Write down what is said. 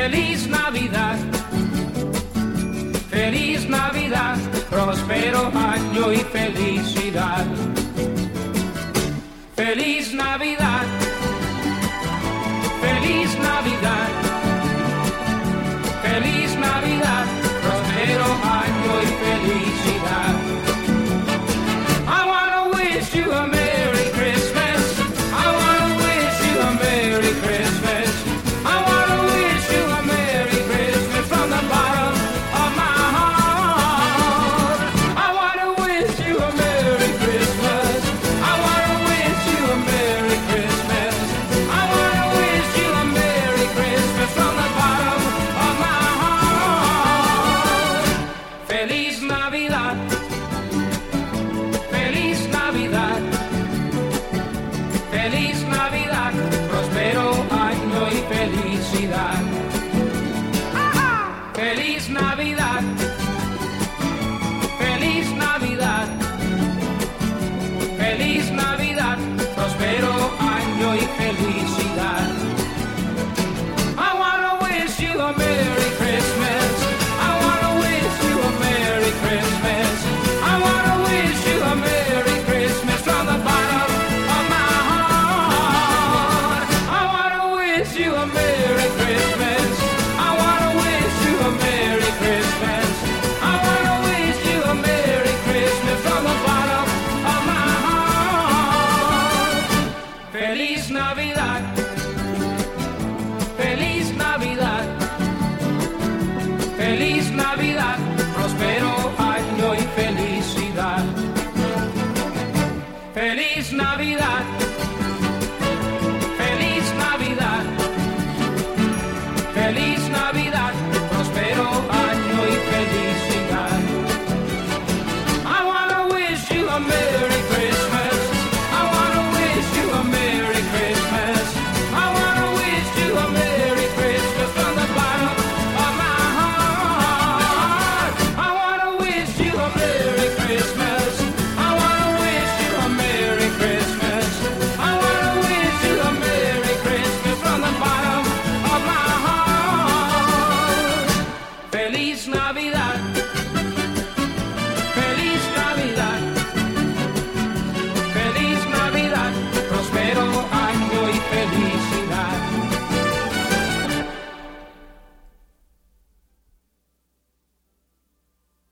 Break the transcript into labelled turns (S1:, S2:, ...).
S1: Feliz Navidad, feliz Navidad, próspero año y felicidad. Feliz Navidad, feliz Navidad, feliz Navidad, próspero año y felicidad. I wanna wish you a Merry Christmas. I wanna wish you a Merry Christmas. I wanna wish you a Merry Christmas from the bottom of my heart. I wanna wish you a Merry Christmas. I wanna wish you a Merry Christmas. I wanna wish you a Merry Christmas from the bottom of my heart. Feliz Navidad, feliz Navidad, feliz Navidad, próspero año y felicidad.